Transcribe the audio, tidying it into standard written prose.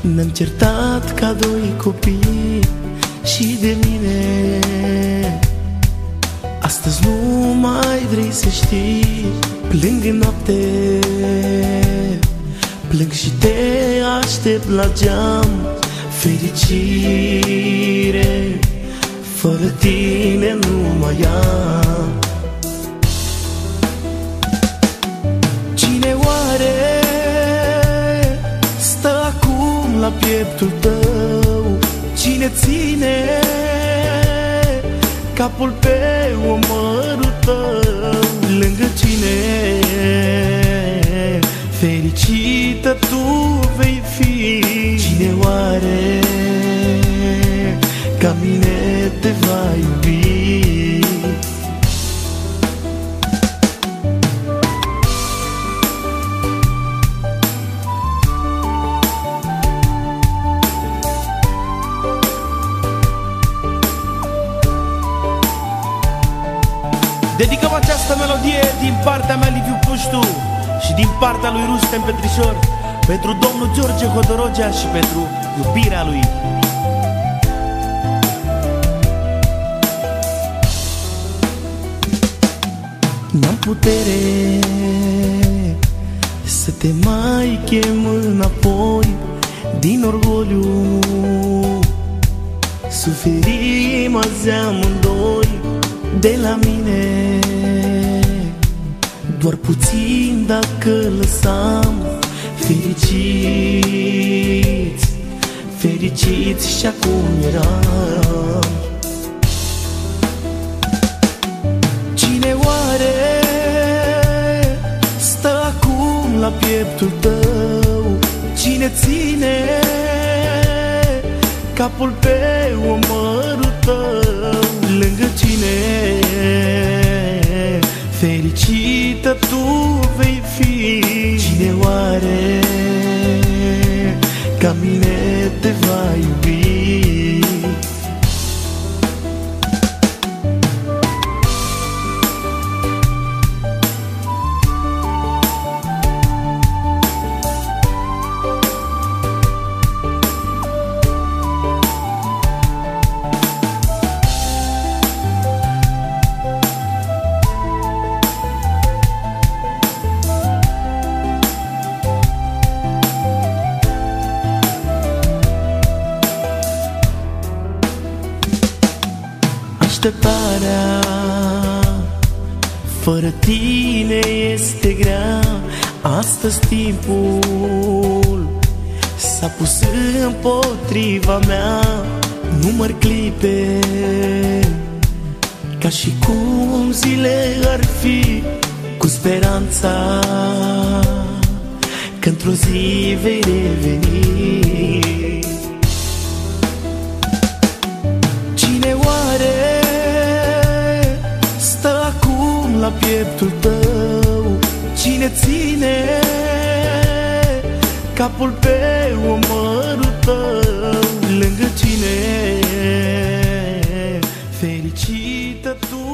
Ne-am certat ca doi copii și de mine astăzi nu mai vrei să știi. Plâng în noapte, plâng și te aștept la geam. Fericire fără tine nu mai am. Cine oare stă acum la pieptul tău? Cine ține capul pe umărul tău? Lângă cine fericită tu vei fi? Cine oare ca mine te va iubi? Dedicăm această melodie din partea mea, Liviu Puștu, și din partea lui Rustem Petrișor, pentru domnul George Hodorogea și pentru iubirea lui. N-am putere să te mai chem înapoi. Din orgoliu suferim azi amândoi. De la mine doar puțin dacă lăsam. Fericiți, fericiți și acum eram. Cine oare stă acum la pieptul tău? Cine ține capul pe umărul tău? Lângă cine fericită tu vei fi? Cine oare ca mine te va iubi? Așteptarea fără tine este grea. Astăzi timpul s-a pus împotriva mea. Număr clipe ca și cum zile ar fi, cu speranța că într-o zi vei reveni. Cine oare stă acum la pieptul tău? Cine ține capul pe umărul tău? Lângă cine fericită tu